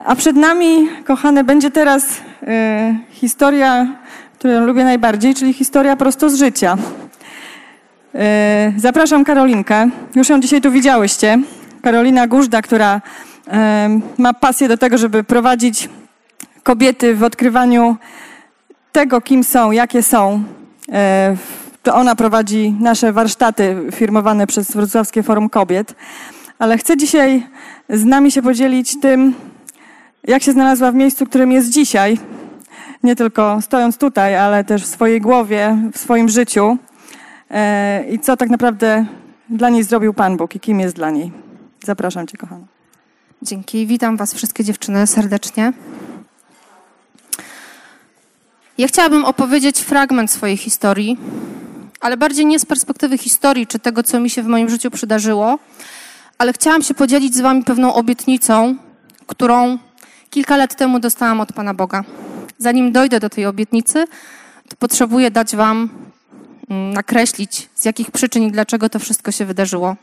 A przed nami, kochane, będzie teraz historia, którą lubię najbardziej, czyli historia prosto z życia. Zapraszam Karolinkę. Już ją dzisiaj tu widziałyście. Karolina Guzda, która ma pasję do tego, żeby prowadzić kobiety w odkrywaniu tego, kim są, jakie są. To ona prowadzi nasze warsztaty firmowane przez Wrocławskie Forum Kobiet. Ale chcę dzisiaj z nami się podzielić tym, jak się znalazła w miejscu, w którym jest dzisiaj. Nie tylko stojąc tutaj, ale też w swojej głowie, w swoim życiu. I co tak naprawdę dla niej zrobił Pan Bóg i kim jest dla niej. Zapraszam Cię, kochana. Dzięki. Witam Was wszystkie dziewczyny serdecznie. Ja chciałabym opowiedzieć fragment swojej historii, ale bardziej nie z perspektywy historii, czy tego, co mi się w moim życiu przydarzyło, ale chciałam się podzielić z Wami pewną obietnicą, którą kilka lat temu dostałam od Pana Boga. Zanim dojdę do tej obietnicy, to potrzebuję dać Wam nakreślić, z jakich przyczyn i dlaczego to wszystko się wydarzyło.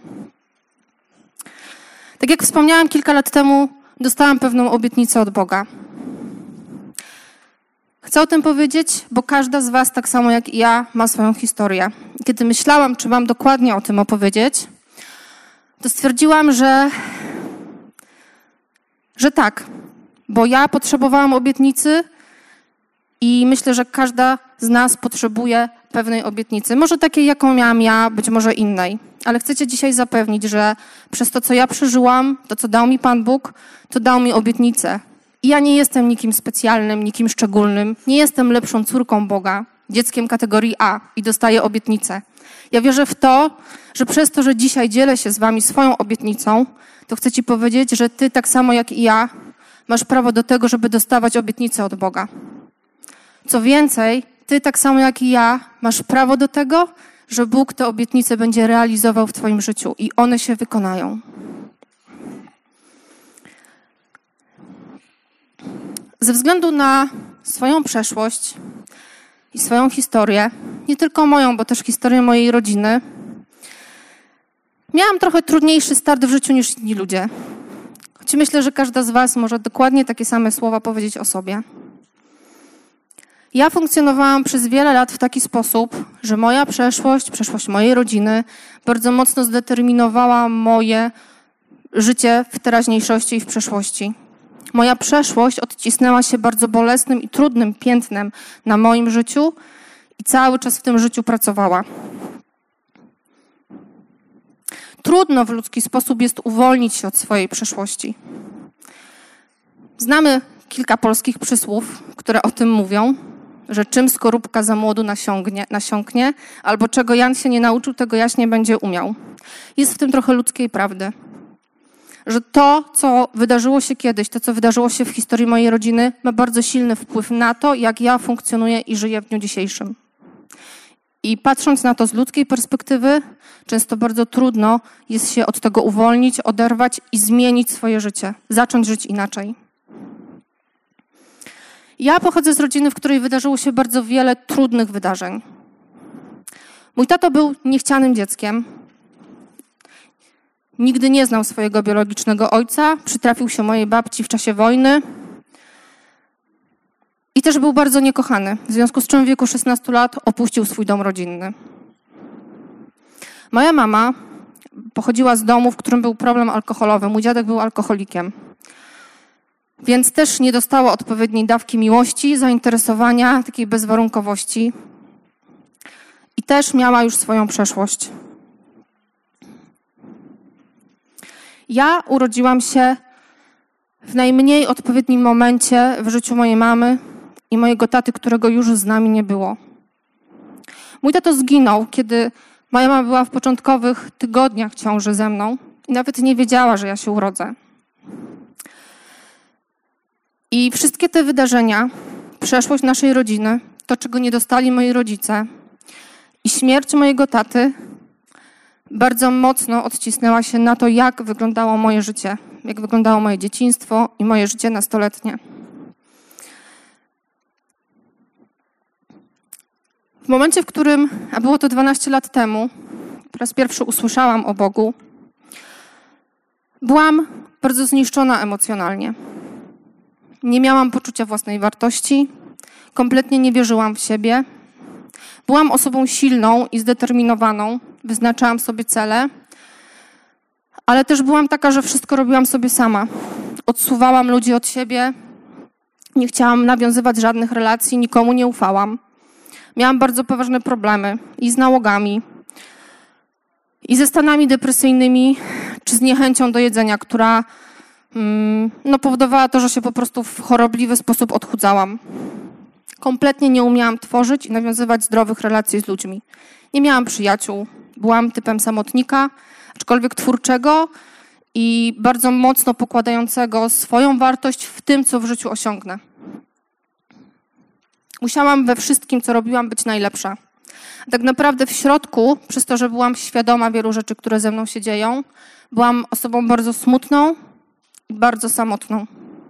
Tak jak wspomniałam, kilka lat temu dostałam pewną obietnicę od Boga. Chcę o tym powiedzieć, bo każda z Was, tak samo jak i ja, ma swoją historię. Kiedy myślałam, czy mam dokładnie o tym opowiedzieć, to stwierdziłam, że tak, bo ja potrzebowałam obietnicy i myślę, że każda z nas potrzebuje pewnej obietnicy. Może takiej, jaką miałam ja, być może innej. Ale chcę Cię dzisiaj zapewnić, że przez to, co ja przeżyłam, to, co dał mi Pan Bóg, to dał mi obietnicę. I ja nie jestem nikim specjalnym, nikim szczególnym. Nie jestem lepszą córką Boga, dzieckiem kategorii A i dostaję obietnicę. Ja wierzę w to, że przez to, że dzisiaj dzielę się z Wami swoją obietnicą, to chcę Ci powiedzieć, że Ty tak samo jak i ja masz prawo do tego, żeby dostawać obietnicę od Boga. Co więcej, Ty tak samo jak i ja masz prawo do tego, że Bóg te obietnice będzie realizował w Twoim życiu i one się wykonają. Ze względu na swoją przeszłość i swoją historię, nie tylko moją, bo też historię mojej rodziny, miałam trochę trudniejszy start w życiu niż inni ludzie. Choć myślę, że każda z Was może dokładnie takie same słowa powiedzieć o sobie. Ja funkcjonowałam przez wiele lat w taki sposób, że moja przeszłość mojej rodziny bardzo mocno zdeterminowała moje życie w teraźniejszości i w przeszłości. Moja przeszłość odcisnęła się bardzo bolesnym i trudnym piętnem na moim życiu i cały czas w tym życiu pracowała. Trudno w ludzki sposób jest uwolnić się od swojej przeszłości. Znamy kilka polskich przysłów, które o tym mówią, że czym skorupka za młodu nasiąknie, albo czego Jan się nie nauczył, tego Jaś nie będzie umiał. Jest w tym trochę ludzkiej prawdy. Że to, co wydarzyło się kiedyś, to, co wydarzyło się w historii mojej rodziny, ma bardzo silny wpływ na to, jak ja funkcjonuję i żyję w dniu dzisiejszym. I patrząc na to z ludzkiej perspektywy, często bardzo trudno jest się od tego uwolnić, oderwać i zmienić swoje życie, zacząć żyć inaczej. Ja pochodzę z rodziny, w której wydarzyło się bardzo wiele trudnych wydarzeń. Mój tato był niechcianym dzieckiem. Nigdy nie znał swojego biologicznego ojca, przytrafił się mojej babci w czasie wojny i też był bardzo niekochany, w związku z czym w wieku 16 lat opuścił swój dom rodzinny. Moja mama pochodziła z domu, w którym był problem alkoholowy. Mój dziadek był alkoholikiem, więc też nie dostała odpowiedniej dawki miłości, zainteresowania, takiej bezwarunkowości i też miała już swoją przeszłość. Ja urodziłam się w najmniej odpowiednim momencie w życiu mojej mamy i mojego taty, którego już z nami nie było. Mój tato zginął, kiedy moja mama była w początkowych tygodniach ciąży ze mną i nawet nie wiedziała, że ja się urodzę. I wszystkie te wydarzenia, przeszłość naszej rodziny, to, czego nie dostali moi rodzice i śmierć mojego taty bardzo mocno odcisnęła się na to, jak wyglądało moje życie, jak wyglądało moje dzieciństwo i moje życie nastoletnie. W momencie, w którym, a było to 12 lat temu, po raz pierwszy usłyszałam o Bogu, byłam bardzo zniszczona emocjonalnie. Nie miałam poczucia własnej wartości, kompletnie nie wierzyłam w siebie. Byłam osobą silną i zdeterminowaną, wyznaczałam sobie cele, ale też byłam taka, że wszystko robiłam sobie sama. Odsuwałam ludzi od siebie, nie chciałam nawiązywać żadnych relacji, nikomu nie ufałam. Miałam bardzo poważne problemy i z nałogami, i ze stanami depresyjnymi, czy z niechęcią do jedzenia, która powodowała to, że się po prostu w chorobliwy sposób odchudzałam. Kompletnie nie umiałam tworzyć i nawiązywać zdrowych relacji z ludźmi. Nie miałam przyjaciół, byłam typem samotnika, aczkolwiek twórczego i bardzo mocno pokładającego swoją wartość w tym, co w życiu osiągnę. Musiałam we wszystkim, co robiłam, być najlepsza. Tak naprawdę w środku, przez to, że byłam świadoma wielu rzeczy, które ze mną się dzieją, byłam osobą bardzo smutną i bardzo samotną.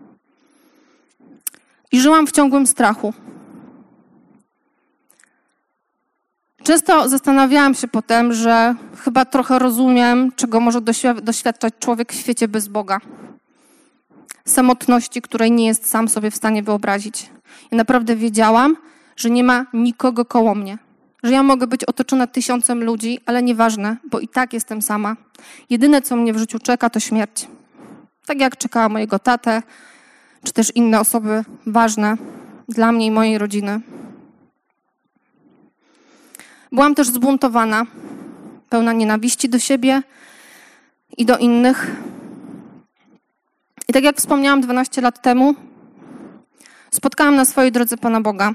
I żyłam w ciągłym strachu. Często zastanawiałam się potem, że chyba trochę rozumiem, czego może doświadczać człowiek w świecie bez Boga. Samotności, której nie jest sam sobie w stanie wyobrazić. Ja naprawdę wiedziałam, że nie ma nikogo koło mnie. Że ja mogę być otoczona 1000 ludzi, ale nieważne, bo i tak jestem sama. Jedyne, co mnie w życiu czeka, to śmierć. Tak jak czekała mojego tatę, czy też inne osoby ważne dla mnie i mojej rodziny. Byłam też zbuntowana, pełna nienawiści do siebie i do innych. I tak jak wspomniałam 12 lat temu, spotkałam na swojej drodze Pana Boga.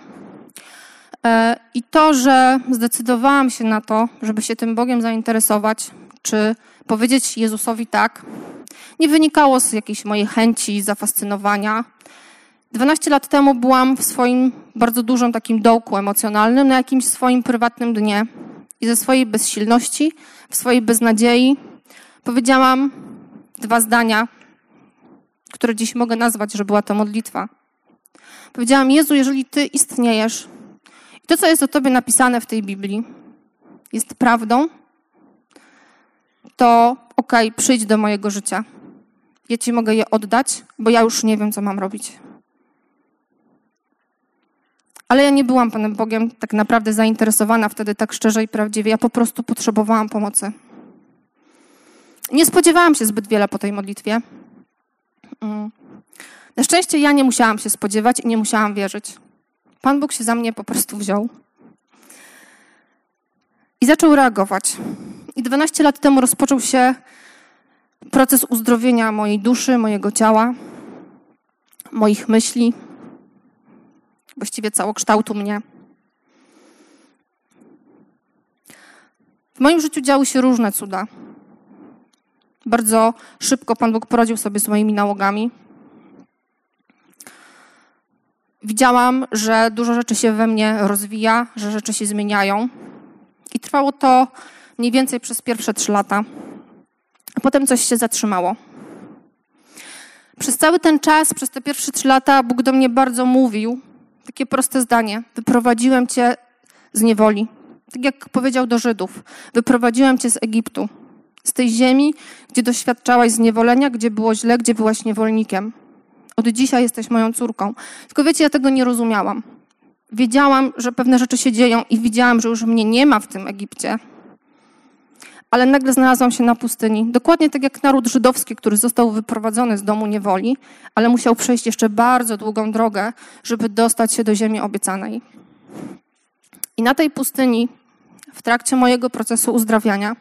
I to, że zdecydowałam się na to, żeby się tym Bogiem zainteresować, czy powiedzieć Jezusowi tak, nie wynikało z jakiejś mojej chęci, zafascynowania. 12 lat temu byłam w swoim bardzo dużym takim dołku emocjonalnym, na jakimś swoim prywatnym dnie. I ze swojej bezsilności, w swojej beznadziei powiedziałam 2 zdania, które dziś mogę nazwać, że była to modlitwa. Powiedziałam: Jezu, jeżeli Ty istniejesz i to, co jest o Tobie napisane w tej Biblii, jest prawdą, to okej, przyjdź do mojego życia. Ja Ci mogę je oddać, bo ja już nie wiem, co mam robić. Ale ja nie byłam Panem Bogiem tak naprawdę zainteresowana wtedy tak szczerze i prawdziwie. Ja po prostu potrzebowałam pomocy. Nie spodziewałam się zbyt wiele po tej modlitwie. Na szczęście ja nie musiałam się spodziewać i nie musiałam wierzyć. Pan Bóg się za mnie po prostu wziął. I zaczął reagować. I 12 lat temu rozpoczął się proces uzdrowienia mojej duszy, mojego ciała, moich myśli, właściwie całokształtu mnie. W moim życiu działy się różne cuda. Bardzo szybko Pan Bóg poradził sobie z moimi nałogami. Widziałam, że dużo rzeczy się we mnie rozwija, że rzeczy się zmieniają. I trwało to mniej więcej przez pierwsze 3 lata. A potem coś się zatrzymało. Przez cały ten czas, przez te pierwsze 3 lata Bóg do mnie bardzo mówił. Takie proste zdanie: wyprowadziłem Cię z niewoli. Tak jak powiedział do Żydów: wyprowadziłem Cię z Egiptu. Z tej ziemi, gdzie doświadczałaś zniewolenia, gdzie było źle, gdzie byłaś niewolnikiem. Od dzisiaj jesteś moją córką. Tylko wiecie, ja tego nie rozumiałam. Wiedziałam, że pewne rzeczy się dzieją i widziałam, że już mnie nie ma w tym Egipcie. Ale nagle znalazłam się na pustyni. Dokładnie tak jak naród żydowski, który został wyprowadzony z domu niewoli, ale musiał przejść jeszcze bardzo długą drogę, żeby dostać się do ziemi obiecanej. I na tej pustyni, w trakcie mojego procesu uzdrawiania,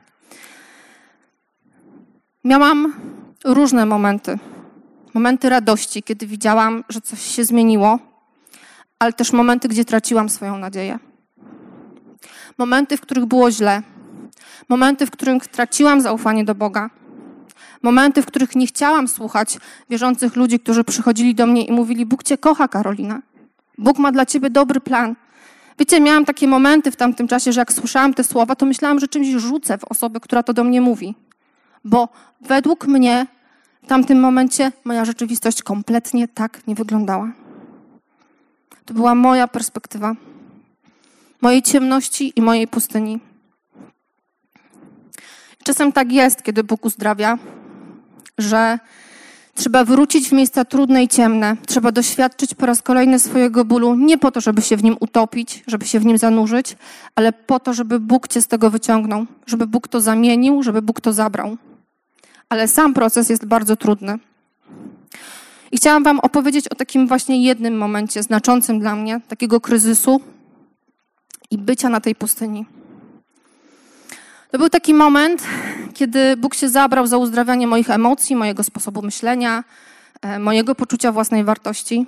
miałam różne momenty. Momenty radości, kiedy widziałam, że coś się zmieniło, ale też momenty, gdzie traciłam swoją nadzieję. Momenty, w których było źle. Momenty, w których traciłam zaufanie do Boga. Momenty, w których nie chciałam słuchać wierzących ludzi, którzy przychodzili do mnie i mówili: Bóg Cię kocha, Karolina. Bóg ma dla Ciebie dobry plan. Wiecie, miałam takie momenty w tamtym czasie, że jak słyszałam te słowa, to myślałam, że czymś rzucę w osobę, która to do mnie mówi. Bo według mnie w tamtym momencie moja rzeczywistość kompletnie tak nie wyglądała. To była moja perspektywa, mojej ciemności i mojej pustyni. Czasem tak jest, kiedy Bóg uzdrawia, że Trzeba wrócić w miejsca trudne i ciemne. Trzeba doświadczyć po raz kolejny swojego bólu, nie po to, żeby się w nim utopić, żeby się w nim zanurzyć, ale po to, żeby Bóg cię z tego wyciągnął, żeby Bóg to zamienił, żeby Bóg to zabrał. Ale sam proces jest bardzo trudny. I chciałam wam opowiedzieć o takim właśnie jednym momencie znaczącym dla mnie, takiego kryzysu i bycia na tej pustyni. To był taki moment, kiedy Bóg się zabrał za uzdrawianie moich emocji, mojego sposobu myślenia, mojego poczucia własnej wartości.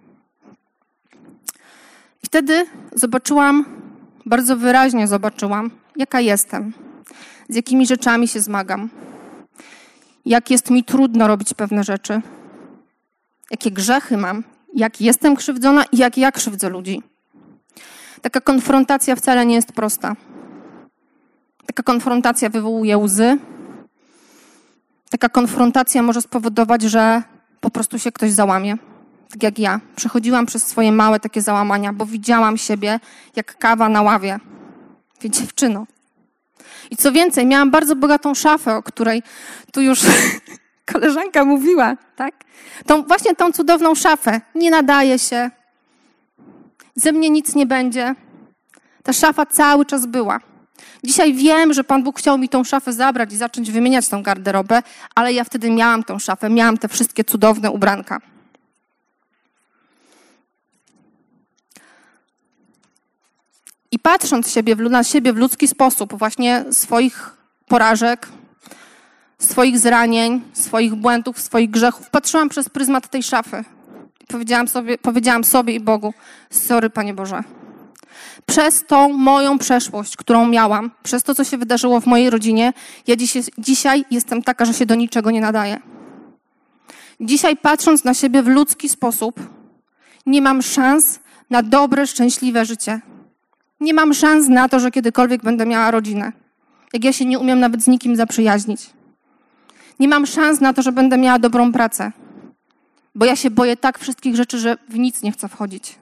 I wtedy bardzo wyraźnie zobaczyłam, jaka jestem, z jakimi rzeczami się zmagam, jak jest mi trudno robić pewne rzeczy, jakie grzechy mam, jak jestem krzywdzona i jak ja krzywdzę ludzi. Taka konfrontacja wcale nie jest prosta. Taka konfrontacja wywołuje łzy. Taka konfrontacja może spowodować, że po prostu się ktoś załamie. Tak jak ja. Przechodziłam przez swoje małe takie załamania, bo widziałam siebie jak kawa na ławie. Wie, dziewczyno. I co więcej, miałam bardzo bogatą szafę, o której tu już koleżanka mówiła, tak? Właśnie tą cudowną szafę. Nie nadaje się. Ze mnie nic nie będzie. Ta szafa cały czas była. Dzisiaj wiem, że Pan Bóg chciał mi tą szafę zabrać i zacząć wymieniać tą garderobę, ale ja wtedy miałam tą szafę, miałam te wszystkie cudowne ubranka. I patrząc na siebie w ludzki sposób, właśnie swoich porażek, swoich zranień, swoich błędów, swoich grzechów, patrzyłam przez pryzmat tej szafy. I powiedziałam sobie i Bogu, sorry, Panie Boże. Przez tą moją przeszłość, którą miałam, przez to, co się wydarzyło w mojej rodzinie, ja dzisiaj jestem taka, że się do niczego nie nadaję. Dzisiaj, patrząc na siebie w ludzki sposób, nie mam szans na dobre, szczęśliwe życie. Nie mam szans na to, że kiedykolwiek będę miała rodzinę. Jak ja się nie umiem nawet z nikim zaprzyjaźnić. Nie mam szans na to, że będę miała dobrą pracę. Bo ja się boję tak wszystkich rzeczy, że w nic nie chcę wchodzić.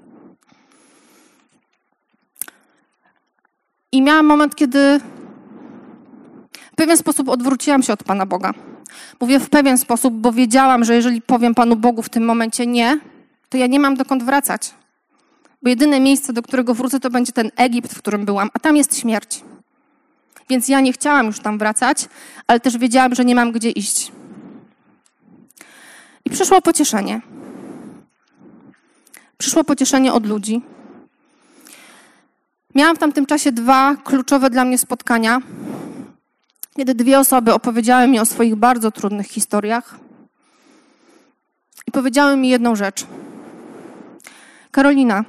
I miałam moment, kiedy w pewien sposób odwróciłam się od Pana Boga. Mówię w pewien sposób, bo wiedziałam, że jeżeli powiem Panu Bogu w tym momencie nie, to ja nie mam dokąd wracać. Bo jedyne miejsce, do którego wrócę, to będzie ten Egipt, w którym byłam, a tam jest śmierć. Więc ja nie chciałam już tam wracać, ale też wiedziałam, że nie mam gdzie iść. I przyszło pocieszenie. Przyszło pocieszenie od ludzi. Miałam w tamtym czasie 2 kluczowe dla mnie spotkania, kiedy 2 osoby opowiedziały mi o swoich bardzo trudnych historiach i powiedziały mi jedną rzecz. Karolina,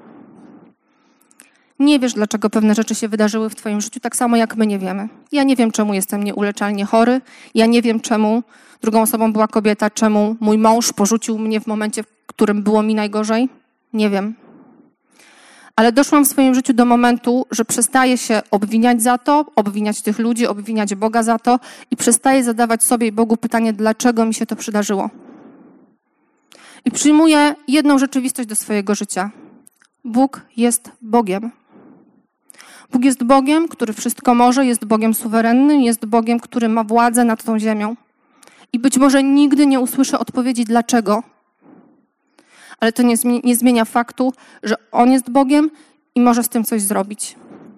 nie wiesz, dlaczego pewne rzeczy się wydarzyły w twoim życiu, tak samo jak my nie wiemy. Ja nie wiem, czemu jestem nieuleczalnie chory, ja nie wiem, czemu drugą osobą była kobieta, czemu mój mąż porzucił mnie w momencie, w którym było mi najgorzej. Nie wiem. Ale doszłam w swoim życiu do momentu, że przestaję się obwiniać za to, obwiniać tych ludzi, obwiniać Boga za to i przestaję zadawać sobie i Bogu pytanie, dlaczego mi się to przydarzyło. I przyjmuję jedną rzeczywistość do swojego życia. Bóg jest Bogiem. Bóg jest Bogiem, który wszystko może, jest Bogiem suwerennym, jest Bogiem, który ma władzę nad tą ziemią. I być może nigdy nie usłyszę odpowiedzi dlaczego, ale to nie zmienia faktu, że On jest Bogiem i może z tym coś zrobić.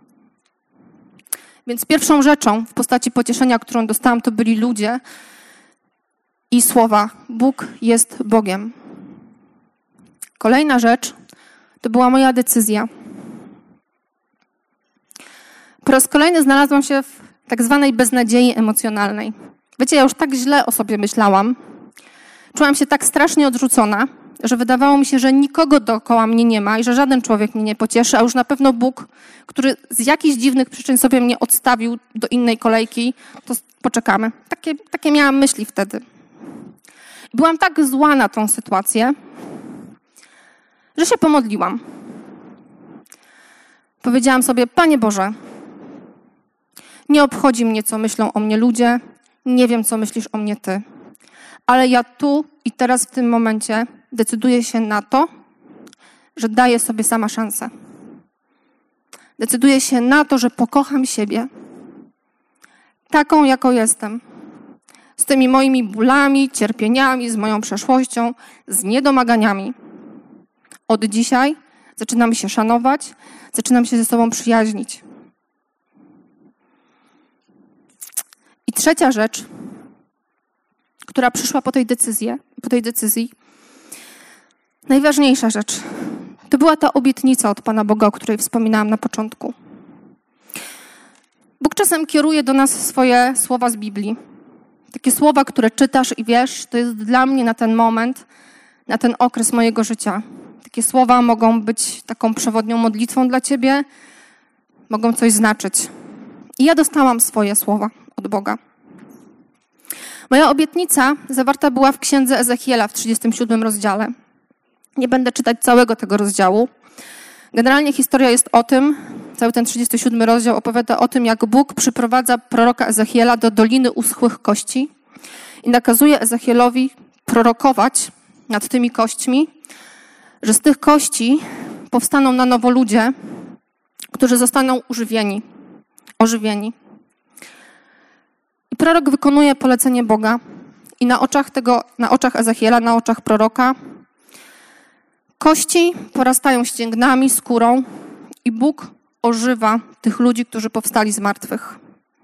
Więc pierwszą rzeczą w postaci pocieszenia, którą dostałam, to byli ludzie i słowa. Bóg jest Bogiem. Kolejna rzecz to była moja decyzja. Po raz kolejny znalazłam się w tak zwanej beznadziei emocjonalnej. Wiecie, ja już tak źle o sobie myślałam. Czułam się tak strasznie odrzucona, że wydawało mi się, że nikogo dookoła mnie nie ma i że żaden człowiek mnie nie pocieszy, a już na pewno Bóg, który z jakichś dziwnych przyczyn sobie mnie odstawił do innej kolejki, to poczekamy. Takie miałam myśli wtedy. Byłam tak zła na tą sytuację, że się pomodliłam. Powiedziałam sobie, Panie Boże, nie obchodzi mnie, co myślą o mnie ludzie, nie wiem, co myślisz o mnie Ty, ale ja tu i teraz w tym momencie decyduję się na to, że daję sobie sama szansę. Decyduję się na to, że pokocham siebie taką, jaką jestem. z tymi moimi bólami, cierpieniami, z moją przeszłością, z niedomaganiami. Od dzisiaj zaczynam się szanować, zaczynam się ze sobą przyjaźnić. I trzecia rzecz, która przyszła po tej decyzji, najważniejsza rzecz, to była ta obietnica od Pana Boga, o której wspominałam na początku. Bóg czasem kieruje do nas swoje słowa z Biblii. Takie słowa, które czytasz i wiesz, to jest dla mnie na ten moment, na ten okres mojego życia. Takie słowa mogą być taką przewodnią modlitwą dla ciebie, mogą coś znaczyć. I ja dostałam swoje słowa od Boga. Moja obietnica zawarta była w księdze Ezechiela w 37 rozdziale. Nie będę czytać całego tego rozdziału. Generalnie historia jest o tym, cały ten 37 rozdział opowiada o tym, jak Bóg przyprowadza proroka Ezechiela do Doliny Uschłych Kości i nakazuje Ezechielowi prorokować nad tymi kośćmi, że z tych kości powstaną na nowo ludzie, którzy zostaną ożywieni. I prorok wykonuje polecenie Boga i na oczach Ezechiela, na oczach proroka, kości porastają ścięgnami, skórą i Bóg ożywa tych ludzi, którzy powstali z martwych.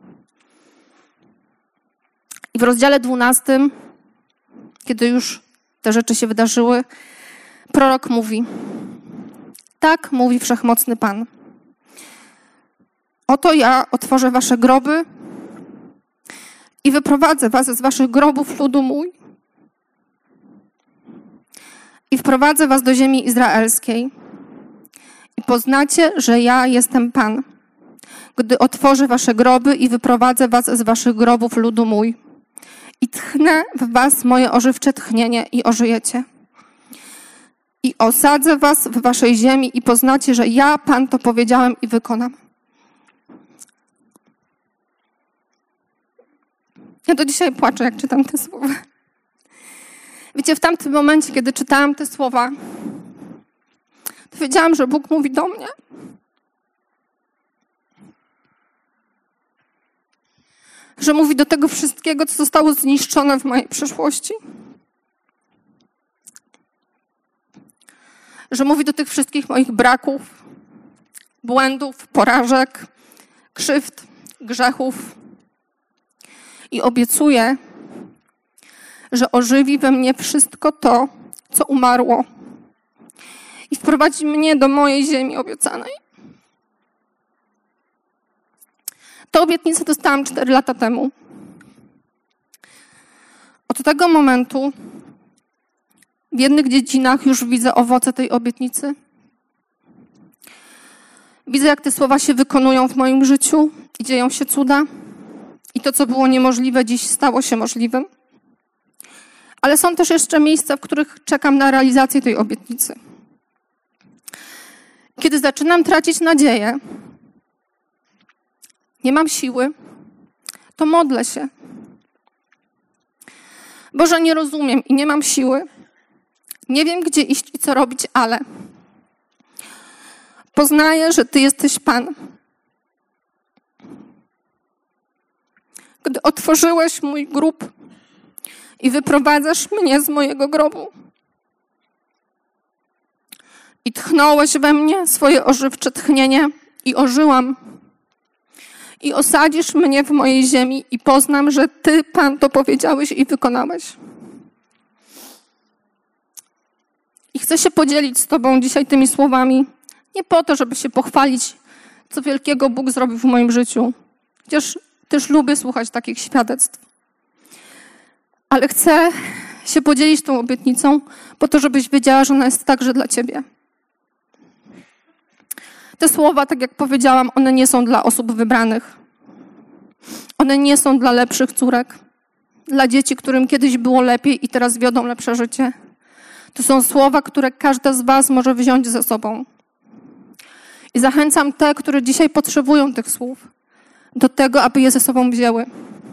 I w rozdziale 12, kiedy już te rzeczy się wydarzyły, prorok mówi: tak mówi Wszechmocny Pan. Oto ja otworzę wasze groby i wyprowadzę was z waszych grobów, ludu mój, i wprowadzę was do ziemi izraelskiej. I poznacie, że ja jestem Pan, gdy otworzę wasze groby i wyprowadzę was z waszych grobów, ludu mój. I tchnę w was moje ożywcze tchnienie i ożyjecie. I osadzę was w waszej ziemi i poznacie, że ja, Pan, to powiedziałem i wykonam. Ja do dzisiaj płaczę, jak czytam te słowa. Wiecie, w tamtym momencie, kiedy czytałam te słowa, to wiedziałam, że Bóg mówi do mnie. Że mówi do tego wszystkiego, co zostało zniszczone w mojej przeszłości. Że mówi do tych wszystkich moich braków, błędów, porażek, krzywd, grzechów. I obiecuje, że ożywi we mnie wszystko to, co umarło. I wprowadzi mnie do mojej ziemi obiecanej. Tę obietnicę dostałam 4 lata temu. Od tego momentu w jednych dziedzinach już widzę owoce tej obietnicy. Widzę, jak te słowa się wykonują w moim życiu i dzieją się cuda. I to, co było niemożliwe, dziś stało się możliwym. Ale są też jeszcze miejsca, w których czekam na realizację tej obietnicy. Kiedy zaczynam tracić nadzieję, nie mam siły, to modlę się. Boże, nie rozumiem i nie mam siły. Nie wiem, gdzie iść i co robić, ale poznaję, że Ty jesteś Pan. Gdy otworzyłeś mój grób i wyprowadzasz mnie z mojego grobu i tchnąłeś we mnie swoje ożywcze tchnienie i ożyłam i osadzisz mnie w mojej ziemi i poznam, że Ty, Pan, to powiedziałeś i wykonałeś. I chcę się podzielić z Tobą dzisiaj tymi słowami, nie po to, żeby się pochwalić, co wielkiego Bóg zrobił w moim życiu. Chociaż też lubię słuchać takich świadectw. Ale chcę się podzielić tą obietnicą po to, żebyś wiedziała, że ona jest także dla Ciebie. Te słowa, tak jak powiedziałam, one nie są dla osób wybranych. One nie są dla lepszych córek, dla dzieci, którym kiedyś było lepiej i teraz wiodą lepsze życie. To są słowa, które każda z was może wziąć ze sobą. I zachęcam te, które dzisiaj potrzebują tych słów, do tego, aby je ze sobą wzięły.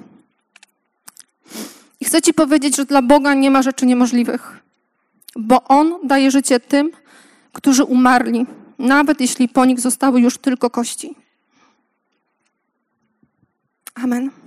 I chcę ci powiedzieć, że dla Boga nie ma rzeczy niemożliwych, bo On daje życie tym, którzy umarli, nawet jeśli po nich zostały już tylko kości. Amen.